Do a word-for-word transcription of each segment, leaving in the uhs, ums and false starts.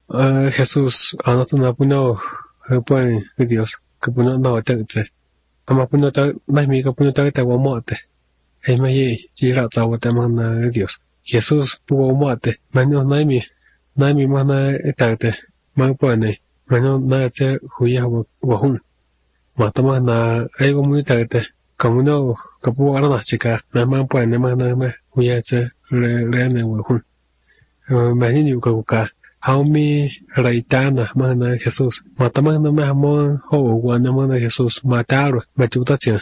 Uh, Jesús, anotó na puno, pues, Dios, que puno no te te. Ama puno ta, na mi que puno ta te wa mote. Hey ma ye, ji ra ta wa te man Dios. Jesús puo mote, mano na mi, na mi mana ta te. Man pone, mano na te huya wa wa hun. Ma ta mana ai wa mu ta te. Como no, que puo ara na chica, na man pone mana ma huya te le le ne wa hun. Ma ni yu ka ka. Haumi Raitana, mana Jesús. Matamos no me amo, o cuando mana Jesús. Mataron, me chutación.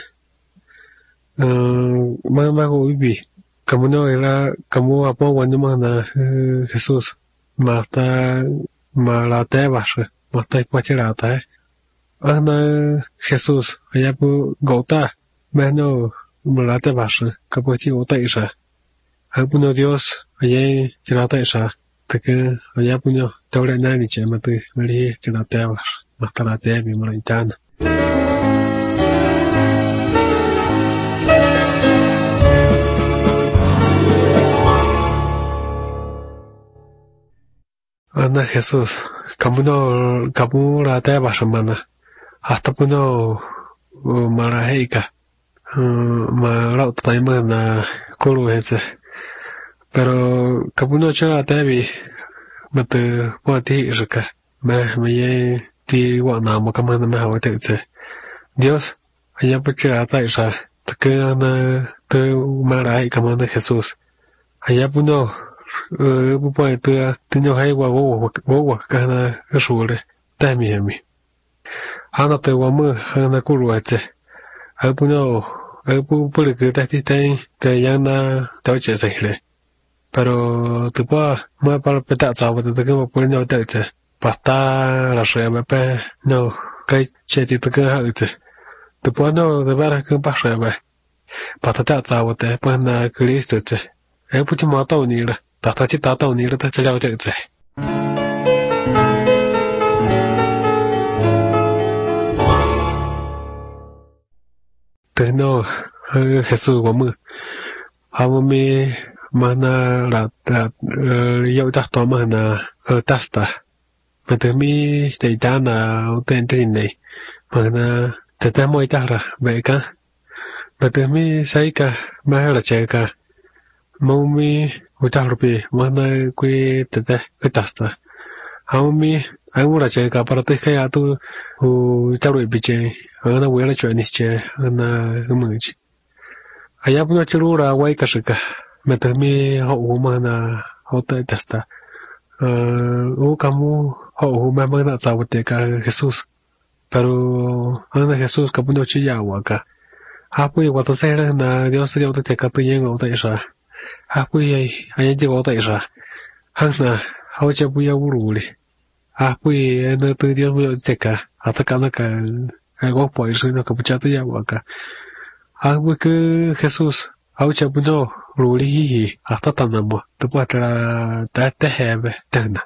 Mana go vivi. Como no era, como apo cuando mana Jesús. Mata, malate bashe. Mata y pachirata, eh. Ana Jesús, allá pu gota. Mano, malate bashe. Capochi gota isha. Alguno Dios, allá chirata isha. Que allá puño doble nani che mate mari que la teva hasta la teva mi molintana Ana Jesús camuno camu la teva semana hasta puno maraheika ma la otra na kuru ese pero camuno che la tevi mate puati raka me me ye ti wa na mo kama na ha te te Dios allá porque ta isa te que na te mara kama na Jesús allá puno eh bu pa te te no hai wa wo wo wa ka na shure ta mi mi ana te wa mu ana ku ru ate ai puno ai pu pu le ta ti tai te ya na ta che se le pero te puedo más para petar sabor te tengo por no te te pasta la sheba pe no que che te que haute te puedo no de ver que pasa ba pasta ta sabor te pues na Cristo te e pu ti ma to ni la ta ta ti ta to ni la ta te了解te te no Jesús wa mu ha mi mana la ta yo ta to mana tasta me te mi te ta na ten ten nei mana te ta mo ta ra be ka me te mi sai ka ma la che ka mo mi u ta ro pi mana qui te te tasta ha mi ai u la che ka para te ka ya tu u ta ro bi che ana we la che ni che ana mu chi aya bu che ru ra wai ka shi ka me te mi ho u ma na ho te testa eh u kamu ho u ma ma na sa te ka Jesús pero ana Jesús ka bu no chi ya wa ka ha pu wa ta se na Dios yo te ka pe yen o te sa ha pu ai ai je o te sa ha na ho che bu ya u ru li ha pu na te Dios yo te ka hasta ka na ka go po i su no ka bu cha te ya wa ka ha pu que Jesús ha che bu no Ruli hi hasta tanamo te puedo tra ta te hebe tana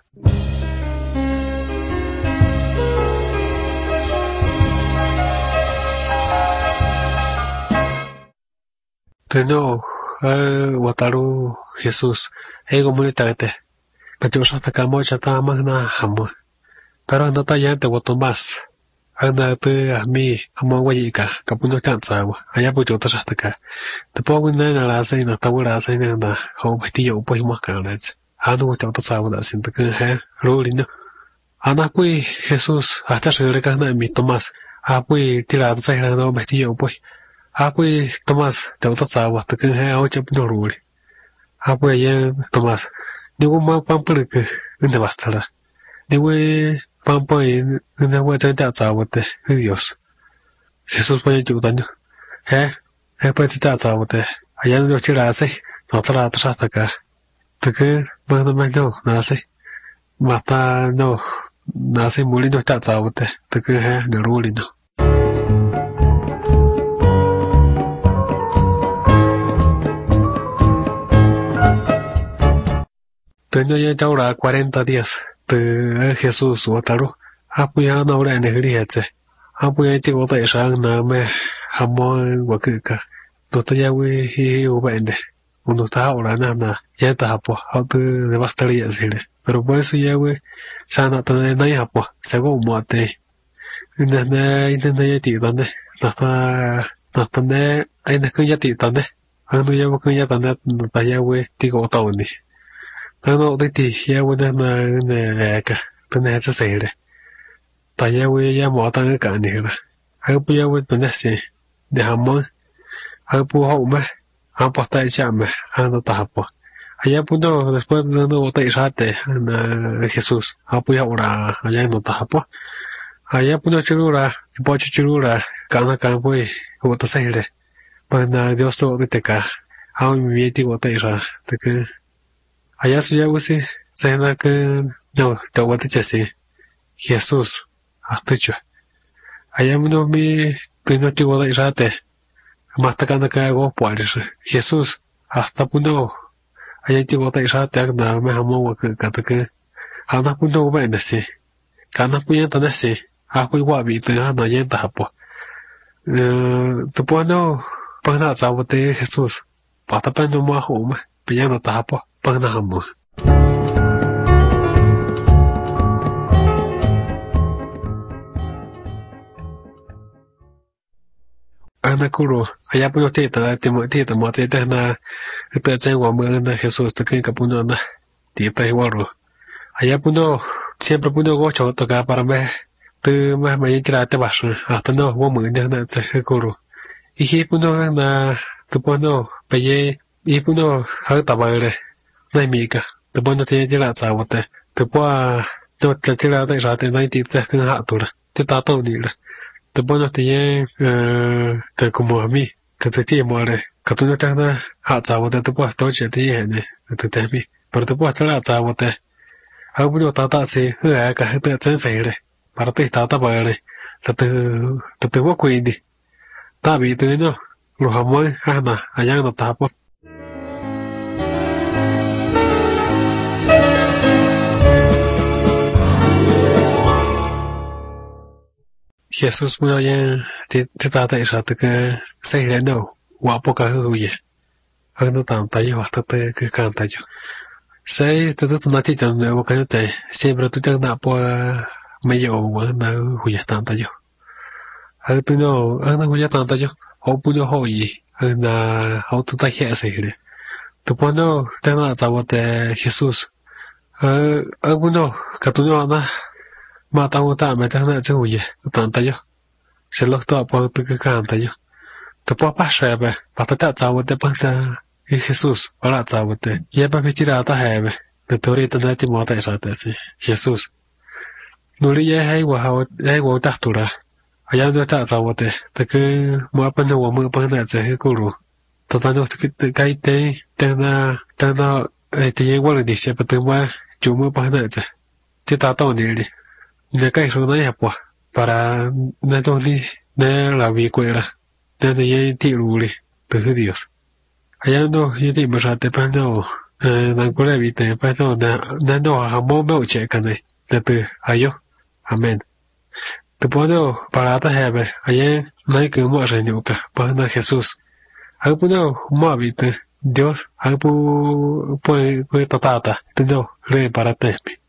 te no eh wataru Jesús ego muy tarde pero hasta que mo cha ta magna hamo pero no ta ya te voto más anda te a mí amo guayika capuno tanza allá pues yo te hasta acá te pongo en la se na ta wala se na da ho ti yo pues más que la es ando te otra sabe da sin te que he rolino ana pues Jesús hasta se le cana mi Tomás a pues tirar se la no vestido pues a pues Tomás te otra sabe hasta que he o che no ruli a pues ya Tomás digo más pan por que no basta digo Pampa en una huella de azabote, Dios. Jesús puede ayudarme. Eh, eh, pues te azabote. Allá no quiero hacer, no te la atrás acá. Te que, bueno, me no, nace. Mata, no, nace mulino te azabote. Te que, eh, no rulino. Tengo ya ahora cuarenta días. De Jesús Wataru, apuya no la energía, apuya llegó de esa me jamón guaca, no te ya we y ubende, uno está ahora nada, ya está po, auto de bastaría sile, pero por eso ya we sana tan na ya po se go mo te na na ina na ya ti tan de na ta na tan de ai na kun ya ti tan de an no ya kun ya tan de ta ya we ti go to ni ta no de ti ya we na na na ka tan de se se de ta ya we ya mo tan ka ni ra ai pu ya we tan de se de hamon ai pu ho ma han po ta ya ma han no ta po allá pudo después de no botar isate en Jesús apoya ora allá no tapo allá pudo chirura pocho chirura kana kan pues bota saire para Dios todo de teca a mi mieti bota ira de que allá su ya usi se na que no te bota chese Jesús hasta yo allá no mi pino ti bota isate mata kana ka go pues Jesús hasta pudo allá ti bota isa te na me hamo wa ka ta ke ana pu no ba na se kana pu ya ta na se a pu wa bi te na yen ta po eh tu po no pa na za wa te Jesús pa ta pa no ma ho ma pe ya na ta po pa na hamo ana kuro allá pu yo te ta te mo te ta mo te ta na te chen wa mo na Jesús te que pu no na ti ta igual allá pu no siempre pu no go cho to ka para me tu ma me tra te ba su hasta no wo mo na na te kuro y hi pu no na tu pu no pe ye y pu no ha ta ba le na mi ka tu pu no te ti la za wo te tu pu no te ti la te sa te na ti te kan ha tu la te ta to ni la te bueno te ye eh te como a mí que te tiene more que tú no te na ha za wo te te pues to che te ye ne te te mi pero te pues te la za wo te a bu yo ta ta se he ka te chen se le para te ta ta ba le te te te te wo ku ni ta bi te no lo ha mo ha na allá no ta po Jesús murió ya te te trata esa te que se le no guapo que huye ando tanta yo hasta te que canta yo sei te tu na ti tan nuevo que te siempre tú te na po me yo na huye tanta yo a tu no ando huye tanta yo o pu no hoy na o tu ta que se le tu po no te na za wo te Jesús eh a pu no que tu no na ma ta wo ta me ta na chu ye tanta yo se lo to po pe que canta yo te po pa se be pa ta ta za wo te pa ta y Jesús para za wo te ye pa pitira ta he be te to ri ta na ti mo ta sa te si Jesús no ri ye hai wa ha hai wo ta tu ra allá no ta za wo te te que mo pa no wo mo pa na ze he ku ru ta ta no te te kai te te na te na te ye wo le di se pa te mo chu mo pa na ze ti ta to ni ri de que eso no ya pues para no ni de la vicuela de de tiruli de Dios allá no yo te me rate pa no eh dan con la vida pa no na na no a mo me che can de de ayo amén te puedo para ta hebe allá no hay que mo reñuca pa na Jesús algo no mo habite Dios algo pues pues tata te no re para te